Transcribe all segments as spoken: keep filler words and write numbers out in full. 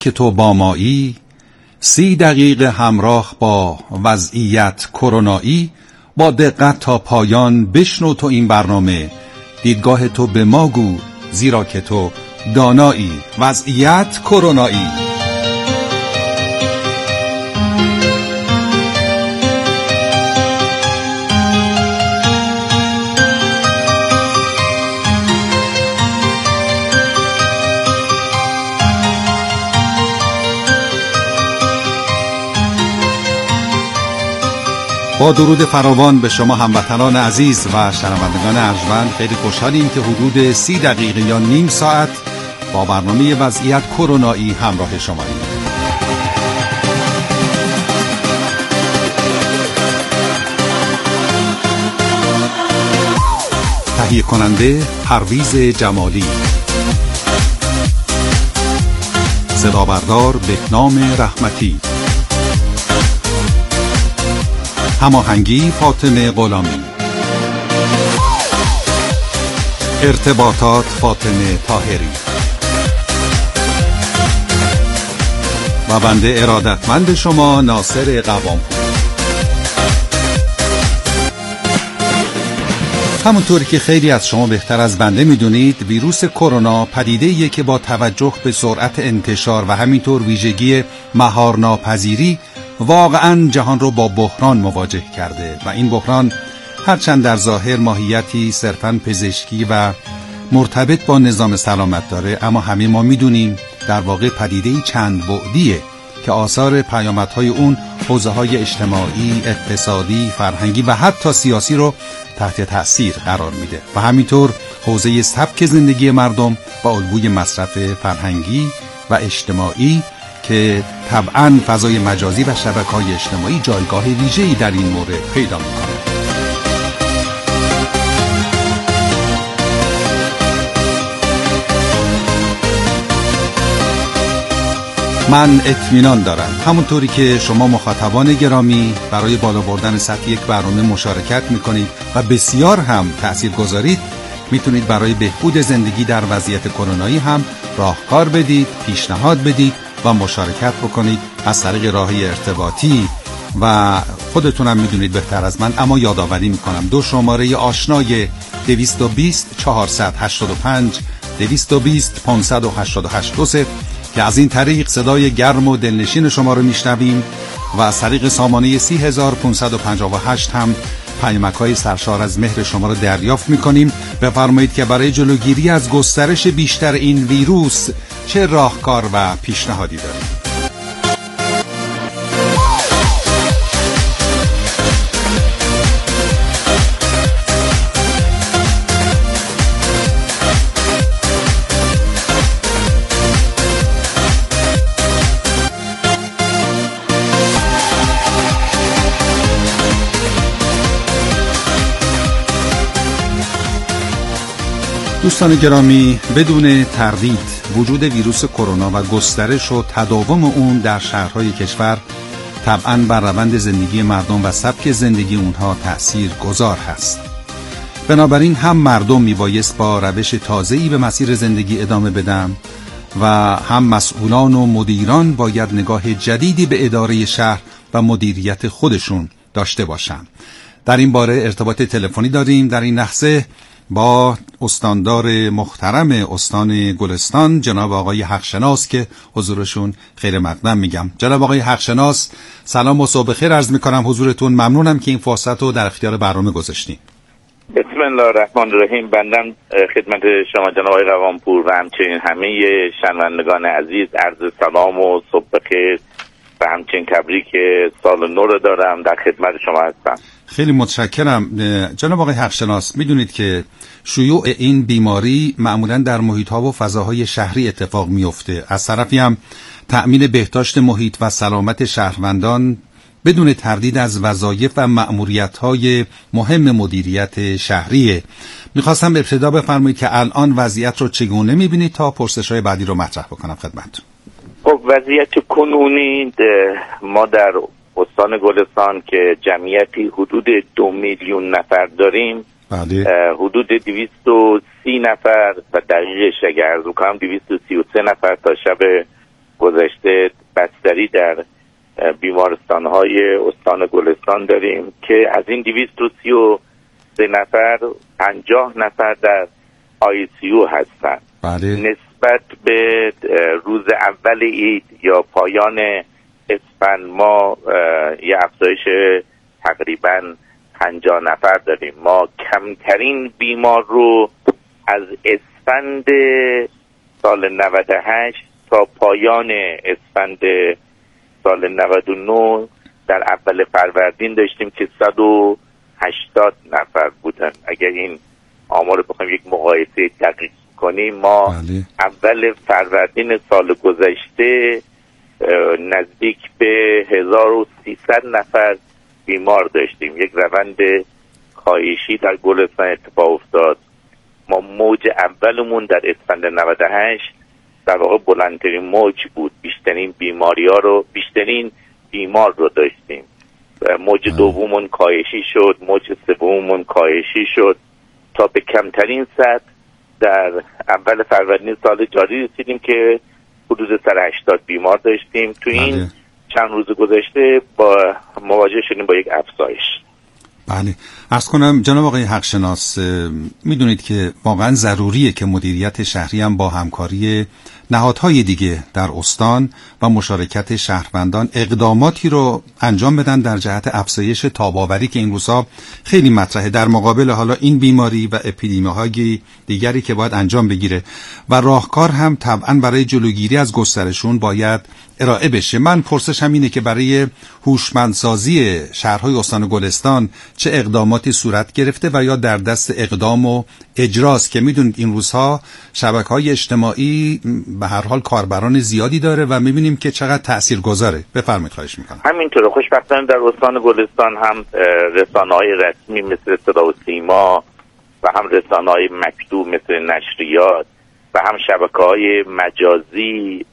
که تو با مایی، سی دقیقه همراه با وضعیت کرونایی. با دقت تا پایان بشنو تو این برنامه، دیدگاه تو به ما گو زیرا که تو دانایی. وضعیت کرونایی. با درود فراوان به شما هموطنان عزیز و شنوندگان ارجمند، خیلی خوشحالیم که حدود سی دقیقه یا نیم ساعت با برنامه وضعیت کرونایی همراه شماییم. تهیه کننده پرویز جمالی، صدا بردار بهنام رحمتی، هماهنگی فاطمه غلامی، ارتباطات فاطمه طاهری و بنده ارادتمند شما ناصر قوامپور. همونطوری که خیلی از شما بهتر از بنده میدونید، ویروس کرونا پدیده‌ایه که با توجه به سرعت انتشار و همینطور ویژگی مهارناپذیری واقعا جهان رو با بحران مواجه کرده و این بحران هرچند در ظاهر ماهیتی صرفاً پزشکی و مرتبط با نظام سلامت داره، اما همه ما میدونیم در واقع پدیده‌ای چند بعدیه که آثار پیامدهای اون حوزه‌های اجتماعی، اقتصادی، فرهنگی و حتی سیاسی رو تحت تأثیر قرار میده و همینطور حوزه سبک زندگی مردم و الگوی مصرف فرهنگی و اجتماعی که طبعاً فضای مجازی و شبکه‌های اجتماعی جایگاه ویژه‌ای در این مورد پیدا می‌کنه. من اطمینان دارم همونطوری که شما مخاطبان گرامی برای بالا بردن سطح یک برنامه مشارکت می‌کنید و بسیار هم تأثیر گذارید، میتونید برای بهبود زندگی در وضعیت کرونایی هم راهکار بدید، پیشنهاد بدید و مشارکت بکنید از طریق راه‌های ارتباطی و خودتونم میدونید بهتر از من، اما یادآوری میکنم دو شماره آشنای دویست و بیست چهارصد و هشتاد و پنج دویست و بیست پانصد و هشتاد و هشت دو صفر که از این طریق صدای گرم و دلنشین شما رو میشنویم و از طریق سامانه سی هزار و پانصد و پنجاه و هشت هم پیامک‌های سرشار از مهر شما رو دریافت می‌کنیم. بفرمایید که برای جلوگیری از گسترش بیشتر این ویروس چه راهکار و پیشنهادی دارید؟ دوستان گرامی، بدون تردید وجود ویروس کرونا و گسترش و تداوم اون در شهرهای کشور طبعاً بر روند زندگی مردم و سبک زندگی اونها تأثیر گذار هست. بنابراین هم مردم میبایست با روش تازه‌ای به مسیر زندگی ادامه بدن و هم مسئولان و مدیران باید نگاه جدیدی به اداره شهر و مدیریت خودشون داشته باشن. در این باره ارتباط تلفنی داریم در این لحظه با استاندار محترم استان گلستان، جناب آقای حقشناس که حضورشون خیر مقدم میگم. جناب آقای حقشناس، سلام و صبح بخیر عرض میکنم حضورتون. ممنونم که این فرصت رو در اختیار برنامه گذاشتین. بسم الله الرحمن الرحیم. بندم خدمت شما جناب آقای قوامپور و همچنین همه شنوندگان عزیز عرض سلام و صبح بخیر و همچنین تبریک سال نو رو دارم. در خدمت شما هستم. خیلی متشکرم. جناب آقای حقشناس، میدونید که شیوع این بیماری معمولا در محیط‌ها و فضاهای شهری اتفاق میفته. از طرفی هم تأمین بهداشت محیط و سلامت شهروندان بدون تردید از وظایف و مأموریت‌های مهم مدیریت شهریه. میخواستم ابتدا بفرمایید که الان وضعیت رو چگونه میبینید تا پرسش‌های بعدی رو مطرح بکنم خدمتتون. خب وضعیت کنونی ما در استان گلستان که جمعیتی حدود دو میلیون نفر داریم، بله. حدود دویست و سی نفر و دقیقش اگر ارز کنم دویست و سی و سه نفر تا شب گذشته بستری در بیمارستان‌های استان گلستان داریم که از این دویست و سی و سه نفر پنجاه نفر در آی سی یو هستند. بله. نسبت به روز اول عید یا پایان اسفند ما یه افزایش تقریباً پنجاه نفر داریم. ما کمترین بیمار رو از اسفند سال نود و هشت تا پایان اسفند سال نود و نه در اول فروردین داشتیم که صد و هشتاد نفر بودن. اگر این آمار رو بخوایم یک مقایسه دقیق کنیم، ما بله. اول فروردین سال گذشته نزدیک به هزار و سیصد نفر بیمار داشتیم. یک روند کاهشی در گلستان اتفاق افتاد. ما موج اولمون در اسفند نود و هشت در واقع بلندترین موج بود، بیشترین بیماری ها رو بیشترین بیمار رو داشتیم. موج دوممون کاهشی شد، موج سوممون کاهشی شد تا به کمترین سطح در اول فروردین سال جاری رسیدیم که حدود صد و هشتاد بیمار داشتیم. تو این چند روز گذشته با مواجه شدیم با یک افزایش. بله، عرض کنم جناب آقای حقشناس، میدونید که واقعا ضروریه که مدیریت شهری هم با همکاری نهادهای دیگه در استان و مشارکت شهروندان اقداماتی رو انجام بدن در جهت افزایش تاب‌آوری که این روزها خیلی مطرحه، در مقابل حالا این بیماری و اپیدمی‌های دیگری که باید انجام بگیره و راهکار هم طبعا برای جلوگیری از گسترشون باید ارائه بشه. من پرسشم اینه که برای هوشمندسازی شهرهای استان گلستان چه اقداماتی صورت گرفته و یا در دست اقدام و اجراست، که میدونید این روزها شبکه‌های اجتماعی به هر حال کاربران زیادی داره و میبینیم که چقدر تاثیرگذاره. بفرمایید، خواهش میکنم. همینطوره. خوشبختانه در استان گلستان هم رسانه‌های رسمی مثل صدا و سیما و هم رسانه‌های مکتوب مثل نشریات و هم شبکه‌های مجازی،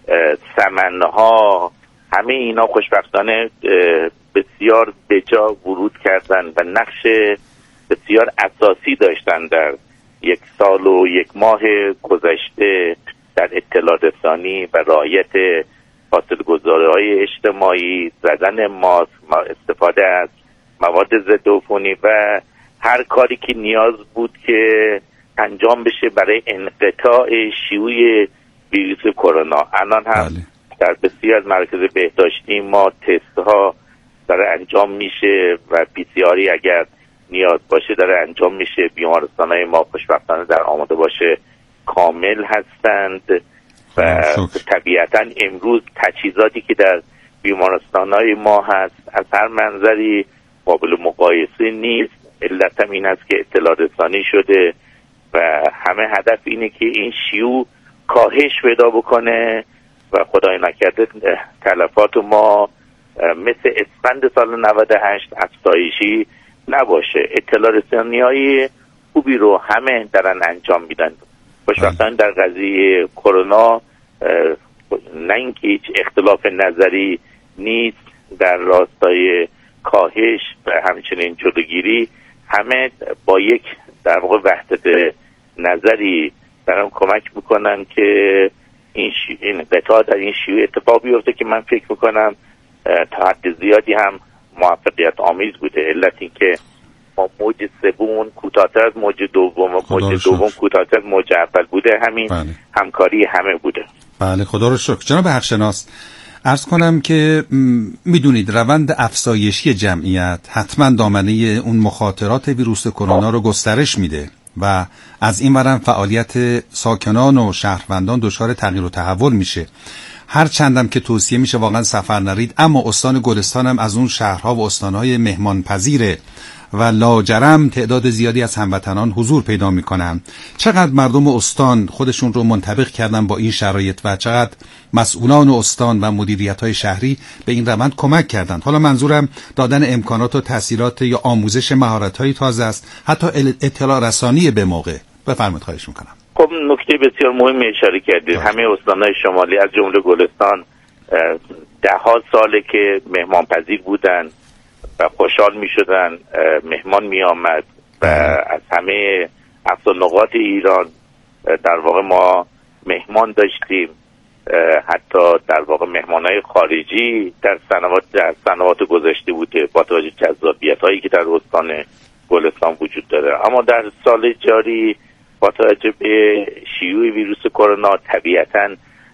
سمنها، همه اینا خوشبختانه بسیار بجا ورود کردن و نقش بسیار اساسی داشتن در یک سال و یک ماه گذشته در اطلاع رسانی و رعایت فاصله‌گذاری‌های اجتماعی، زدن ماسک، استفاده از مواد ضد عفونی و هر کاری که نیاز بود که انجام بشه برای انقطاع شیوع ویروس کرونا. الان هم بله. در بسیار از مراکز بهداشتی ما تست ها داره انجام میشه و پی سی آری اگر نیاز باشه داره انجام میشه. بیمارستان های ما خوشبختانه در آماده باشه کامل هستند و طبیعتا امروز تجهیزاتی که در بیمارستان های ما هست از هر منظری قابل مقایسه نیست. علت هم این است که اطلاع رسانی شده و همه هدف اینه که این شیوع کاهش پیدا بکنه و خدای نکرده تلفات ما مثل اسفند سال نود و هشت افزایشی نباشه. اطلاع رسانی های خوبی رو همه دارن انجام میدن. خوشبختانه در قضیه کرونا نه اینکه هیچ اختلاف نظری نیست در راستای کاهش و همچنین جلوگیری، همه با یک در واقع وحدت نظری دارن کمک میکنن که این شی... این قطاع در این شیوع اتفاق بیفته که من فکر میکنم تا حد زیادی هم موفقیت آمیز بوده. علت این که ما موج سوم کوتاه‌تر از موج دوم و موج دوم کوتاه‌تر از موج اول بوده. همین بله. همکاری همه بوده. بله، خدا رو شکر. جناب حقشناس، عرض کنم که میدونید روند افزایشی جمعیت حتما دامنه اون مخاطرات ویروس کرونا رو گسترش میده و از این ورم فعالیت ساکنان و شهروندان دچار تغییر و تحول میشه. هر چندم که توصیه میشه واقعا سفر نرید، اما استان گلستان هم از اون شهرها و استانهای مهمان پذیره و لاجرم تعداد زیادی از هموطنان حضور پیدا میکنن. چقدر مردم استان خودشون رو منطبق کردن با این شرایط و چقدر مسئولان استان و مدیریت‌های شهری به این روند کمک کردند. حالا منظورم دادن امکانات و تسهیلات یا آموزش مهارت‌های تازه است، حتی اطلاع رسانی به موقع. بفرمایید، خواهش میکنم. خب نکته بسیار مهمی اشاره کردید. همه استان‌های شمالی از جمله گلستان ده ها ساله که مهمان پذیر بودن و خوشحال می شدن، مهمان می آمد و از همه اقصا نقاط ایران در واقع ما مهمان داشتیم حتی در واقع مهمانای خارجی در سنوات در سنوات گذشته بوده با توجه جذابیت هایی که در استان گلستان وجود داره. اما در سال جاری با توجه به شیوع ویروس کرونا طبیعتاً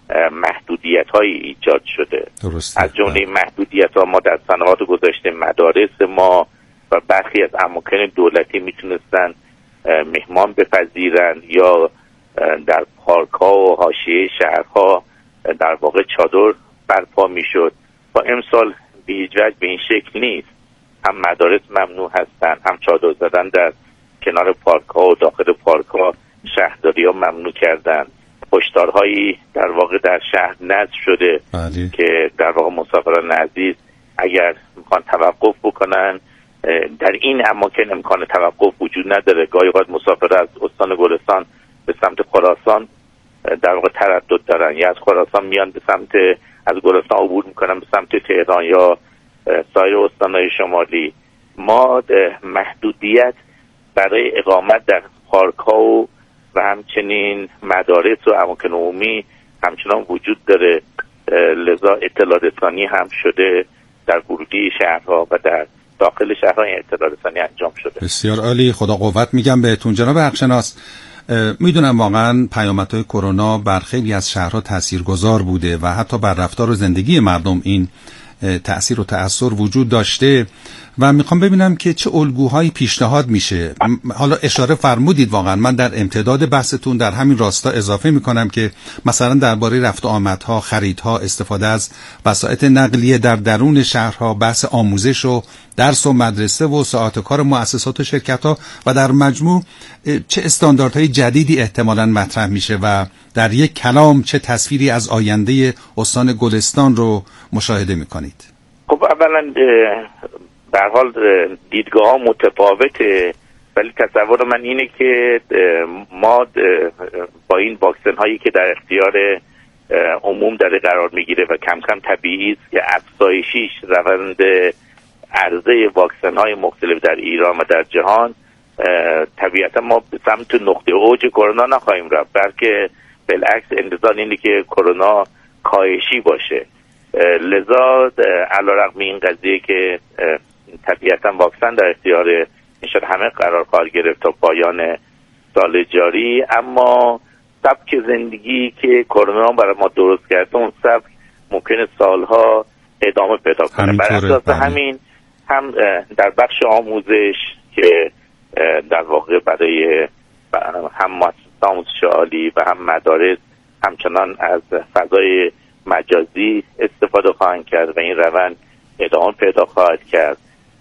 محدودیت های ایجاد شده. درسته. از جمله محدودیت ها ما در سنوات گذشته مدارس ما و برخی از اماکن دولتی میتونستن مهمان بپذیرن یا در پارک ها و حاشیه شهرها در واقع چادر برپا میشد. با امسال به هیچ وجه به این شکل نیست. هم مدارس ممنوع هستن، هم چادر زدن در کنار پارک ها و داخل پارک ها شهرداری ها ممنوع کردن. هشدارهایی در واقع در شهر نصب شده بله. که در واقع مسافران عزیز اگر میخوان توقف بکنن در این اماکن امکان توقف وجود نداره. گاهی اوقات مسافر از استان گلستان به سمت خراسان در واقع تردد دارن یا از خراسان میان به سمت از گلستان عبور میکنن به سمت تهران یا سایر استانهای شمالی. ما محدودیت برای اقامت در پارک ها و و همچنین مدارس و اماکن عمومی همچنان وجود داره. لذا اطلاع رسانی هم شده در ورودی شهرها و در داخل شهرها اطلاع رسانی انجام شده. بسیار عالی، خدا قوت میگم بهتون جناب حقشناس. میدونم واقعا پیامدهای کرونا بر خیلی از شهرها تاثیرگذار بوده و حتی بر رفتار و زندگی مردم این تأثیر و تأثیر وجود داشته و میخوام ببینم که چه الگوهایی پیشنهاد میشه. حالا اشاره فرمودید، واقعا من در امتداد بحثتون در همین راستا اضافه میکنم که مثلا درباره رفت و آمدها، خریدها، استفاده از وسایط نقلیه در درون شهرها، بحث آموزش و درس و مدرسه و ساعات کار مؤسسات و شرکت‌ها و در مجموع چه استانداردهای جدیدی احتمالاً مطرح میشه و در یک کلام چه تصویری از آینده استان گلستان رو مشاهده میکنید؟ خب اولا به هر حال دیدگاه ها متفاوته، ولی تصور من اینه که ما با این واکسن هایی که در اختیار عموم داره قرار میگیره و کم کم طبیعی است که افزایشیش روند عرضه واکسن های مختلف در ایران و در جهان، طبیعتا ما به سمت نقطه اوج کرونا نخواهیم رفت، بلکه بالعکس انتظار اینه که کرونا کاهشی باشه. لذا علیرغم این قضیه که طبیعتا واکسن در اختیار انشاء همه قرار خواهد گرفت تا پایان سال جاری، اما سبک زندگی که کرونا برای ما درست کرده اون سبک ممکنه سالها ادامه پیدا کنه. بر اساس همین هم در بخش آموزش که در واقع برای هم مؤسسات آموزش عالی و هم مدارس همچنان از فضای مجازی استفاده خواهند کرد و این روند ادامه پیدا خواهد کرد.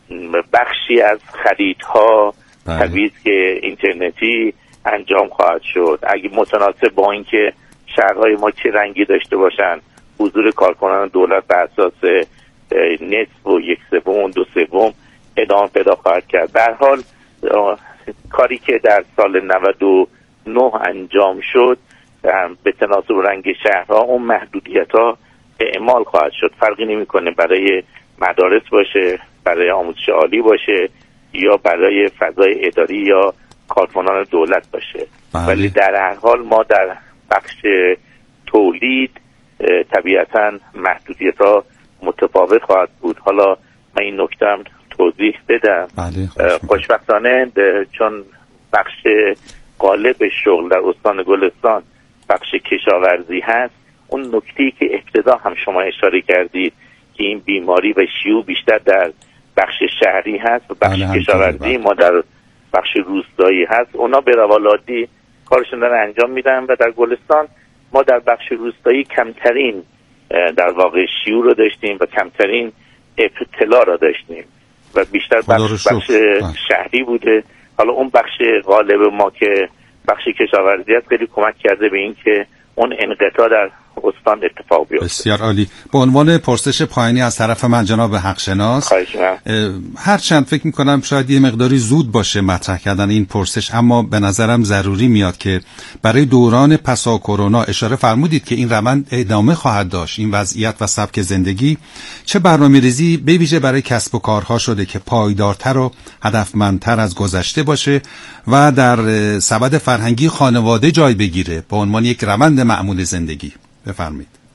بخشی از خریدها طبیعی که اینترنتی انجام خواهد شد. اگه متناسب با اینکه شهرهای ما چه رنگی داشته باشن، حضور کارکنان دولت بر اساس نصف و یک سوم دو سوم ادامه پیدا خواهد کرد. به هر حال کاری که در سال نود و نه انجام شد به تناسب رنگ شهرها اون محدودیت ها اعمال خواهد شد. فرقی نمیکنه برای مدارس باشه، برای آموزش عالی باشه یا برای فضای اداری یا کارکنان دولت باشه. بله. ولی در هر حال ما در بخش تولید طبیعتا محدودیت ها متفاوت خواهد بود. حالا من این نکته هم توضیح بدم. بله. خوشبختانه چون بخش غالب شغل در استان گلستان بخش کشاورزی هست، اون نکته‌ای که ابتدا هم شما اشاره کردید که این بیماری و شیوع بیشتر در بخش شهری هست و بخش بله کشاورزی ما در بخش روستایی هست، اونا به روالعادی کارشون رو انجام میدن و در گلستان ما در بخش روستایی کمترین در واقع شیوع رو داشتیم و کمترین ابتلا رو داشتیم و بیشتر بخش, بخش شهری بوده. حالا اون بخش غالب ما که بخش کشاورزی هست خیلی کمک کرده به این که اون انقطاع در استان اتفاق بیفته. بسیار عالی. به عنوان پرسش پایانی از طرف من جناب حقشناس، هر چند فکر میکنم شاید یه مقداری زود باشه مطرح کردن این پرسش، اما به نظرم ضروری میاد که برای دوران پسا کرونا اشاره فرمودید که این روند ادامه خواهد داشت، این وضعیت و سبک زندگی، چه برنامه‌ریزی به ویژه برای کسب و کارها شده که پایدارتر و هدفمندتر از گذشته باشه و در سبد فرهنگی خانواده جای بگیره به عنوان یک روند معمول زندگی؟ بفرمایید.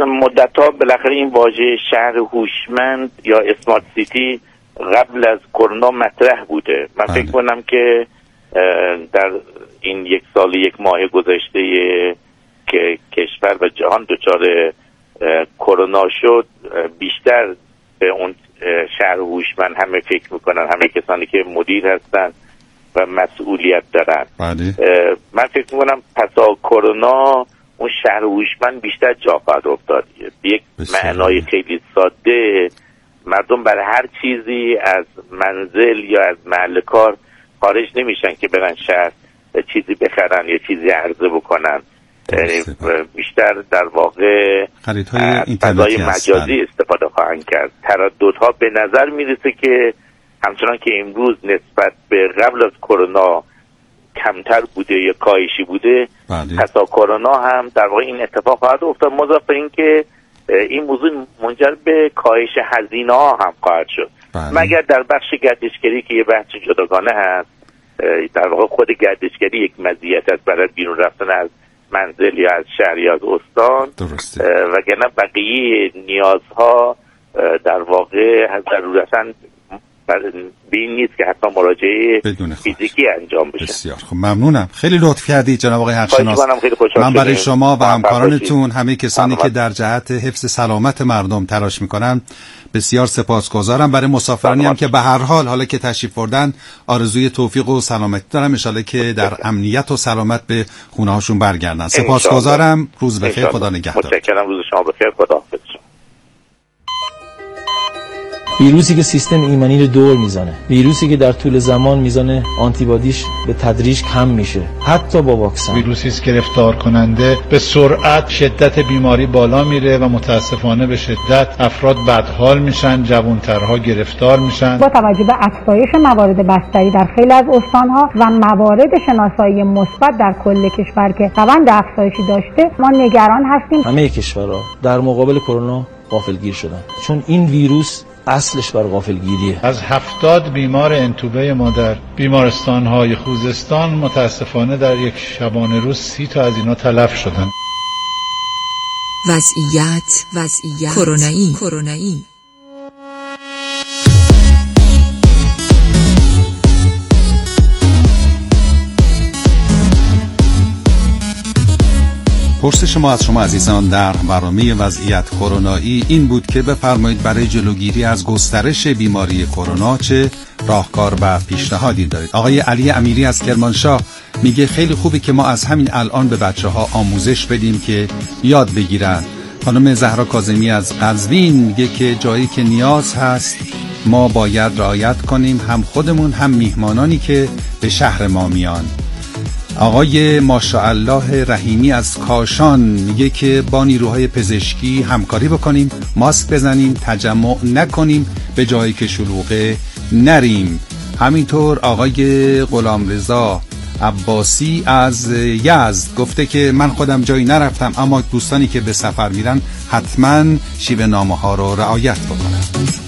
مدت‌ها بالاخره این واژه شهر هوشمند یا اسمارت سیتی قبل از کرونا مطرح بوده. من بله. فکر کنم که در این یک سال یک ماه گذشته که کشور و جهان دچار کرونا شد، بیشتر به اون شهر هوشمند همه فکر میکنن، همه کسانی که مدیر هستن و مسئولیت دارن. بله. من فکر میکنم پسا کرونا اون شهر هوشمند بیشتر جا خواهد افتاد. یک معنای خیلی ساده، مردم برای هر چیزی از منزل یا از محل کار خارج نمیشن که برن شهر چیزی بخرن یا چیزی عرضه بکنن. بیشتر در واقع از فضای مجازی استفاده خواهند کرد. ترددها به نظر میرسه که همچنان که امروز نسبت به قبل از کرونا کمتر بوده یا کاهشی بوده، حتی کرونا هم در واقع این اتفاق خواهد افتاد. مضاف بر این که این موضوع منجر به کاهش هزینه ها هم خواهد شد. بله. مگر در بخش گردشگری که یه بحث جداگانه هست، در واقع خود گردشگری یک مزیت است برای بیرون رفتن از منزل یا از شهر یا از استان، وگرنه بقیه نیازها در واقع ضرورتاً به این نیست که حتی مراجعه فیزیکی انجام بشه. بسیار خب، ممنونم. خیلی لطف کردید جناب آقای حقشناس. من برای شما و همکارانتون، همه کسانی که در جهت حفظ سلامت مردم تلاش میکنن بسیار سپاسگزارم. برای مسافرانی هم که به هر حال حالا که تشریف بردن آرزوی توفیق و سلامتی دارم، ان شاءالله که در امنیت و سلامت به خونه هاشون برگردن. سپاسگزارم. روز بخیر. خدا نگهدار. متشکرم. روز شما بخیر. خدا حافظ. ویروسی که سیستم ایمنی رو دور میزنه، ویروسی که در طول زمان میزان آنتیبادیش به تدریج کم میشه، حتی با واکسن. ویروسی است گرفتار کننده، به سرعت شدت بیماری بالا میره و متاسفانه به شدت افراد بدحال میشن، جوانترها گرفتار میشن. با توجه به افزایش موارد بستری در خیلی از استانها و موارد شناسایی مثبت در کل کشور که روند افزایشی داشته، ما نگران هستیم. همه کشورها در مقابل کرونا غافلگیر شدن، چون این ویروس اصلش بر غافلگیریه. از هفتاد بیمار انتوبه ما در بیمارستان‌های خوزستان متاسفانه در یک شبانه روز سی تا از اینا تلف شدن. وضعیت وضعیت کرونایی کرونایی پرسش ما از شما عزیزان در برنامه وضعیت کرونایی این بود که بفرمایید برای جلوگیری از گسترش بیماری کرونا چه راهکار و پیشنهادی دارید. آقای علی امیری از کرمانشاه میگه خیلی خوبه که ما از همین الان به بچه‌ها آموزش بدیم که یاد بگیرن. خانم زهرا کاظمی از قزوین میگه که جایی که نیاز هست ما باید رعایت کنیم، هم خودمون هم میهمانانی که به شهر ما میان. آقای ماشاءالله رحیمی از کاشان میگه که با نیروهای پزشکی همکاری بکنیم، ماسک بزنیم، تجمع نکنیم، به جایی که شلوغه نریم. همینطور آقای غلامرضا عباسی از یزد گفته که من خودم جایی نرفتم اما دوستانی که به سفر میرن حتما شیوه نامه ها رو رعایت بکنن.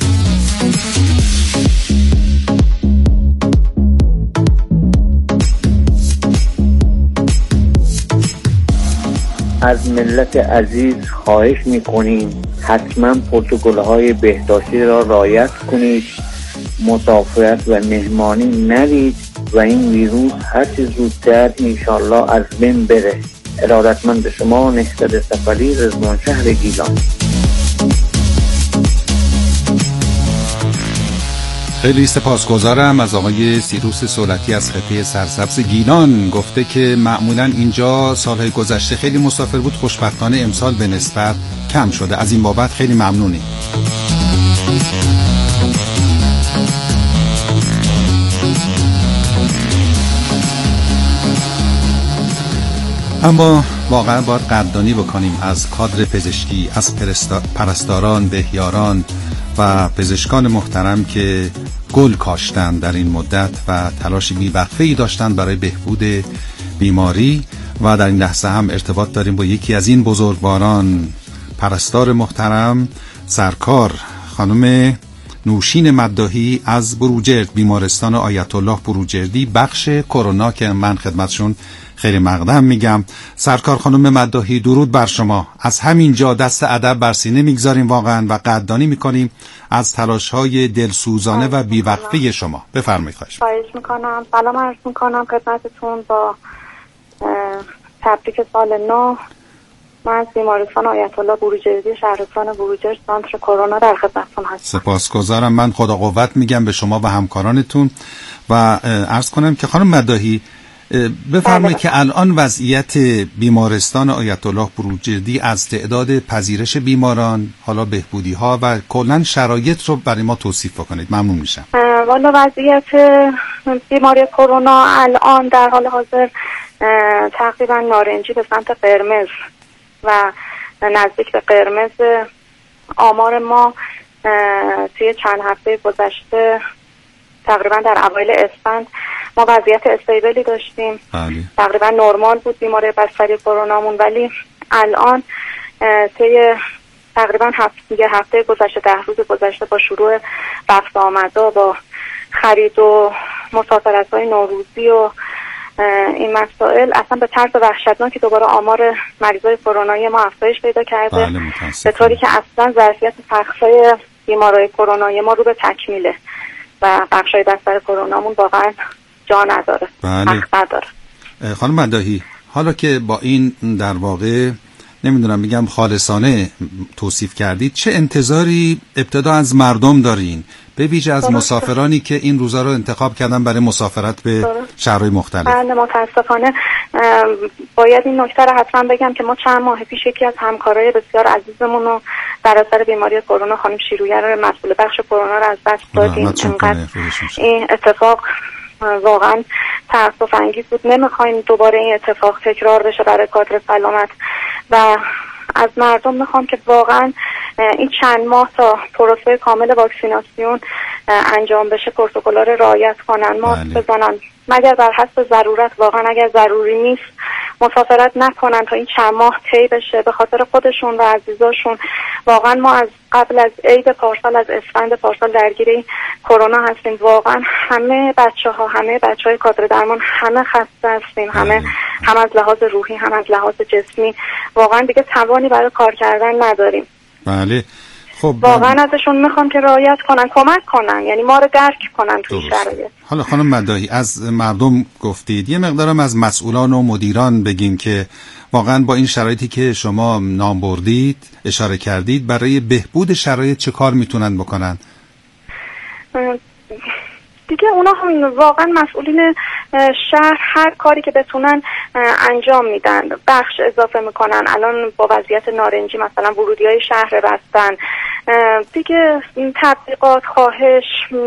از ملت عزیز خواهش میکنیم حتما پروتکل‌های بهداشتی را رعایت کنید، مسافرت و مهمانی نرید و این ویروس هر چه زودتر انشالله از بین بره. ارادتمند شما نهضت سفری، رضوان شهر گیلان. خیلی سپاسگزارم از آقای سیروس سولتی از خطه سرسبز گیلان. گفته که معمولا اینجا سالهای گذشته خیلی مسافر بود، خوشبختانه امسال به نسبت کم شده. از این بابت خیلی ممنونیم. اما واقعا باید قدردانی بکنیم از کادر پزشکی، از پرستاران، بهیاران و پزشکان محترم که گل کاشتن در این مدت و تلاش بی‌وقفه‌ای داشتن برای بهبود بیماری. و در این لحظه هم ارتباط داریم با یکی از این بزرگواران، پرستار محترم، سرکار خانم نوشین مداحی از بروجرد، بیمارستان آیت الله بروجردی، بخش کرونا که من خدمتشون خیلی مقدم میگم. سرکار خانم مداحی درود بر شما. از همینجا دست ادب بر سینه میگذاریم واقعا و قدردانی میکنیم از تلاش‌های دلسوزانه و بیوقفه شما. بفرمایید. خواهش خواهش میکنم. سلام عرض میکنم خدمتتون با تبریک سال نو. من از بیمارستان آیت الله بروجردی شهرستان بروجرد سانتر کرونا در خدمتتون هستم. سپاسگزارم. من خدا قوت میگم به شما و همکارانتون و عرض کنم که خانم مداحی بفرمایید که الان وضعیت بیمارستان آیت الله بروجردی از تعداد پذیرش بیماران، حالا بهبودی ها و کلا شرایط رو برای ما توصیف بکنید. ممنون میشم. والا وضعیت بیماری کرونا الان در حال حاضر تقریبا نارنجی به سمت قرمز و نزدیک به قرمز. آمار ما توی چند هفته گذشته تقریبا در اوایل اسفند ما وضعیت استیبلی داشتیم. بله. تقریبا نرمال بود بیماری بستری کرونامون، ولی الان طی تقریبا هفته یه هفته گذشته ده روز گذشته با شروع رفت آمدا با خرید و مسافرت‌های نوروزی و این مسائل اصلا به طرز وحشتناکی دوباره آمار مریضای کرونایی ما افزایش پیدا کرده. بله، به طوری که اصلا ظرفیت بخشای بیمارای کرونایی ما رو به تکمیله و بخشای بستر کرونامون واقعا جا نداره. بله. نداره. خانم مداحی، حالا که با این در واقع نمیدونم میگم خالصانه توصیف کردید، چه انتظاری ابتدا از مردم دارین، به ویژه از مسافرانی که این روزا رو انتخاب کردن برای مسافرت به شهرهای مختلف؟ بله، متاسفانه باید این نکته رو حتما بگم که ما چند ماه پیش یکی از همکارای بسیار عزیزمون رو در اثر بیماری کرونا، خانم شیرویه رو مسئول بخش کرونا رو از دست دادیم. این اتفاق واقعا تأسف انگیز بود. نمیخوایم دوباره این اتفاق تکرار بشه برای کادر سلامت و از مردم میخوام که واقعا این چند ماه تا پروسه کامل واکسیناسیون انجام بشه پروتکل‌ها رو رعایت کنن، ماسک بزنن، مگر بر حسب ضرورت، واقعا اگر ضروری نیست مسافرت نکنن تا این چند ماه طی بشه به خاطر خودشون و عزیزاشون. واقعا ما از قبل از عید پارسال، از اسفند پارسال درگیر کرونا هستیم. واقعا همه بچه‌ها، همه بچه‌های کادر درمان همه خسته هستیم، همه هم از لحاظ روحی هم از لحاظ جسمی. واقعا دیگه توانی برای کار کردن نداریم. بله. خب واقعا ازشون میخوام که رعایت کنن، کمک کنن، یعنی ما رو درک کنن توی شرایط. حالا خانم مداحی، از مردم گفتید، یه مقدارم از مسئولان و مدیران بگیم که واقعا با این شرایطی که شما نام بردید، اشاره کردید، برای بهبود شرایط چه کار میتونن بکنن؟ دیگه اونا هم واقعا مسئولین شهر هر کاری که بتونن انجام میدن، بخش اضافه میکنن. الان با وضعیت نارنجی مثلا ورودی‌های شهر بستن، دیگه تبلیغات، خواهش،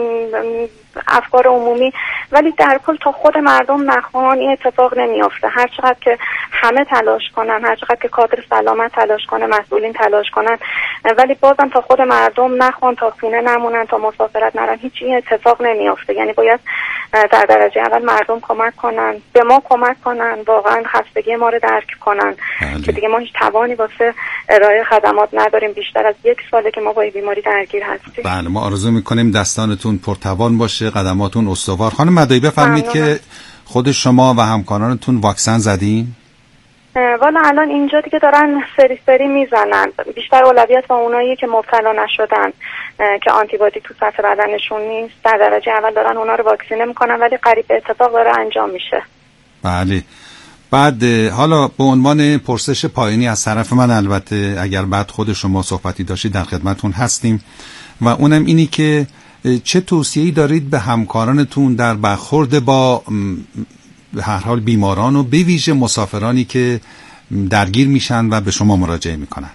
افکار عمومی، ولی در کل تا خود مردم نخوان این اتفاق نمیافته. هر چقدر که همه تلاش کنن، هر چقدر که کادر سلامت تلاش کنه، مسئولین تلاش کنن، ولی بازم تا خود مردم نخوان، تا خونه نمونن، تا مسافرت نرن، هیچ این اتفاق نمیافته. یعنی باید در درجه اول مردم کمک کنن، به ما کمک کنن، واقعا خستگی ما رو درک کنن. بله. که دیگه ما هیچ توانی واسه ارائه خدمات نداریم. بیشتر از یک ساله که ما با این بیماری درگیر هستیم. بله، ما آرزو میکنیم دستانتون پرتوان باشه، قدماتون استوار. خانم مداحی بفرمایید که خود شما و همکارانتون واکسن زدین؟ والا الان اینجا دیگه دارن سری سری میزنن. بیشتر اولویت با اونایی که مبتلا نشدن، که آنتیبادی تو سطح بدنشون نیست، در درجه اول دارن اونا رو واکسینه میکنن، ولی قریب به اتفاق داره انجام میشه. بله. بعد حالا به عنوان پرسش پایانی از طرف من، البته اگر بعد خود شما صحبتی داشتید در خدمتون هستیم، و اونم اینی که چه توصیه‌ای دارید به همکارانتون در برخورد با به هر حال بیماران و به ویژه مسافرانی که درگیر میشن و به شما مراجعه میکنن؟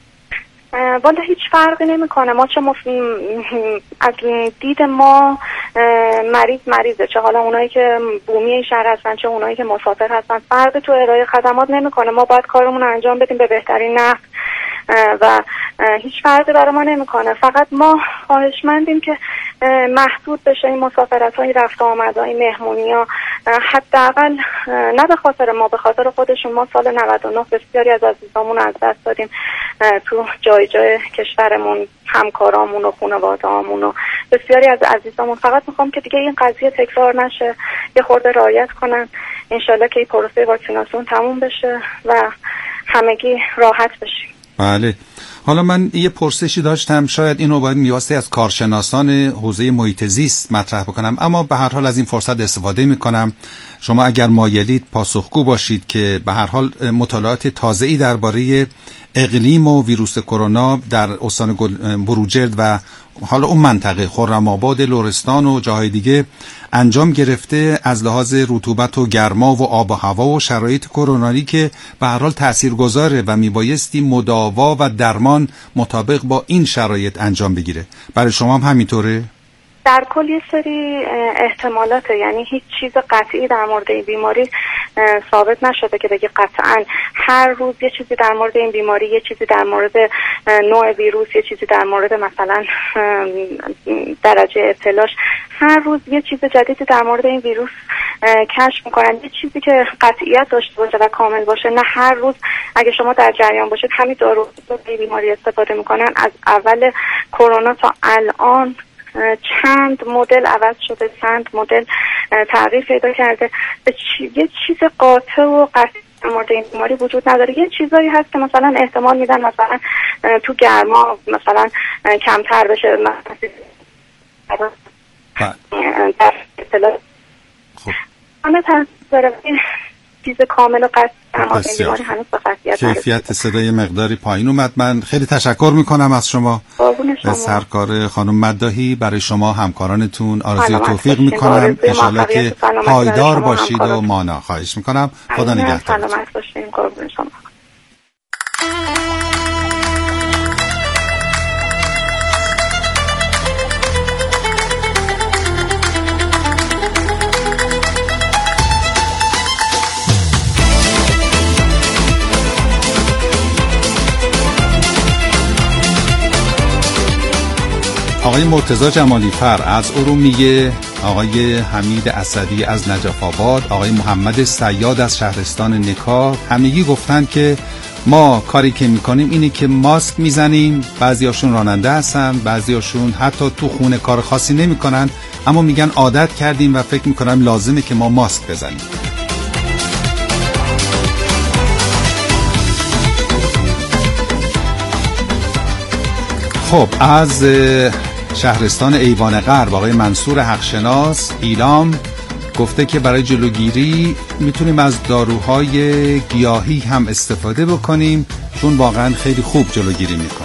والا هیچ فرقی نمیکنه. ما چه مف... از دید ما مریض مریضه، چه حالا اونایی که بومی شهر هستن چه اونایی که مسافر هستن، فرقی تو ارائه خدمات نمیکنه. ما باید کارمون رو انجام بدیم به بهترین نحو و هیچ فرقی برای ما نمیکنه. فقط ما خواهشمندیم که محدود بشه این مسافرت های رفت و آمدهای مهمونی ها، حداقل نه به خاطر ما، به خاطر خودشون. ما سال نود و نه بسیاری از عزیزامون از دست دادیم تو جای جای کشورمون، همکارامون و خانواده‌امون و بسیاری از عزیزامون. فقط میخوام که دیگه این قضیه تکرار نشه، یه خورده رعایت کنن، انشالله که این پروسه واکسیناسیون تموم بشه و همگی راحت بشیم. بله. حالا من یه پرسشی داشتم، شاید اینو باید میواسطه از کارشناسان حوزه محیط زیست مطرح بکنم، اما به هر حال از این فرصت استفاده میکنم. شما اگر مایلید پاسخگو باشید که به هر حال مطالعات تازه‌ای درباره اقلیم و ویروس کرونا در استان بروجرد و حالا اون منطقه خرم‌آباد، لرستان و جاهای دیگه انجام گرفته از لحاظ رطوبت و گرما و آب و هوا و شرایط کرونایی که به هر حال تاثیرگذاره و میبایستی مداوا و درمان مطابق با این شرایط انجام بگیره. برای شما هم همینطوره؟ در کل یه سری احتمالاته، یعنی هیچ چیز قطعی در مورد این بیماری ثابت نشده که بگی قطعا هر روز یه چیزی در مورد این بیماری، یه چیزی در مورد نوع ویروس، یه چیزی در مورد مثلا درجه ابتلاش، هر روز یه چیز جدیدی در مورد این ویروس کشف میکنن. یه چیزی که قطعیت داشته باشه و کامل باشه، نه هر روز اگه شما در جریان باشید همین دارو برای بیماری استفاده میکنن. از اول کرونا تا الان چند مدل عوض شده، چند مدل تغییر پیدا کرده. یه چیز قاطع و قطعی در مورد این بیماری وجود نداره. یه چیزایی هست که مثلا احتمال میدن مثلا تو گرما مثلا کمتر بشه، مثلا در اطلاع همه تنظیر چیز کامل و قطعی در مورد این بیماری هنوز به قطعیت نرسیده. کیفیت صدای مقداری پایین اومد. من خیلی تشکر میکنم از شما. سرکار خانم مداحی. برای شما همکارانتون آرزوی توفیق میکنم، انشالله که پایدار باشید و مانا. خواهش میکنم. خدا نگهدار. سلامت باشید. قربون شما. آقای مرتضی جمالی فر از ارومیه، آقای حمید اسدی از نجف آباد، آقای محمد صیاد از شهرستان نکا، همگی گفتن که ما کاری که میکنیم اینه که ماسک میزنیم. بعضیاشون راننده هستن، بعضیاشون حتی تو خونه کار خاصی نمیکنن، اما میگن عادت کردیم و فکر میکنم لازمه که ما ماسک بزنیم. خب از شهرستان ایوان غرب آقای منصور حقشناس ایلام گفته که برای جلوگیری میتونیم از داروهای گیاهی هم استفاده بکنیم، چون واقعا خیلی خوب جلوگیری میکنه.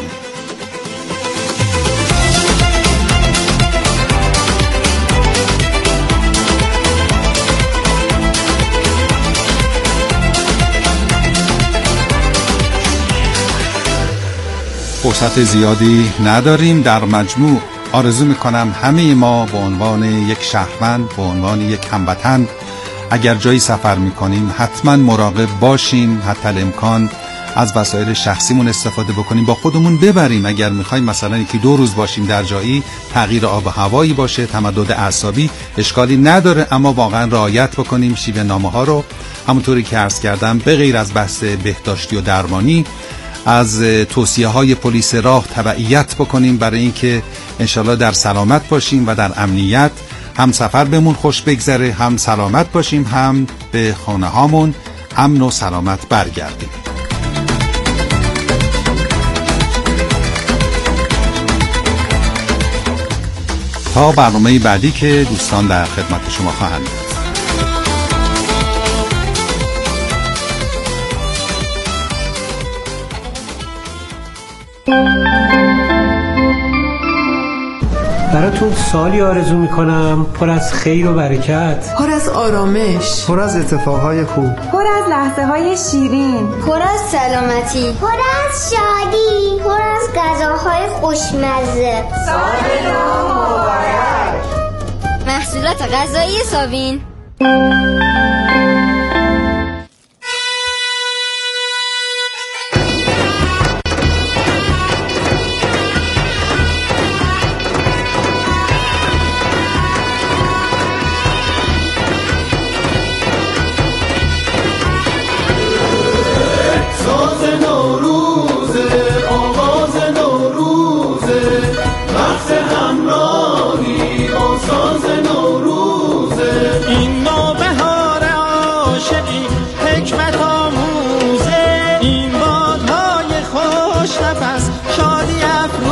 فرصت زیادی نداریم. در مجموع آرزو میکنم همه ما به عنوان یک شهروند، به عنوان یک هموطن، اگر جایی سفر میکنیم حتما مراقب باشیم، حتی الامکان از وسایل شخصیمون استفاده بکنیم، با خودمون ببریم. اگر میخوایم مثلا یکی دو روز باشیم در جایی، تغییر آب و هوایی باشه، تمدد اعصابی، اشکالی نداره، اما واقعا رعایت بکنیم شیوه نامه ها رو. همونطوری که عرض کردم به غیر از بحث بهداشتی و درمانی، از توصیه های پلیس راه تبعیت بکنیم برای اینکه انشالله در سلامت باشیم و در امنیت، هم سفر بهمون خوش بگذره، هم سلامت باشیم، هم به خانه هامون امن و سلامت برگردیم. تا برنامه بعدی که دوستان در خدمت شما خواهند بود. براتون سالی آرزو میکنم پر از خیر و برکت، پر از آرامش، پر از اتفاقهای خوب، پر از لحظه های شیرین، پر از سلامتی، پر از شادی، پر از غذاهای خوشمزه. سال نو مبارک. محصولات غذایی سابین.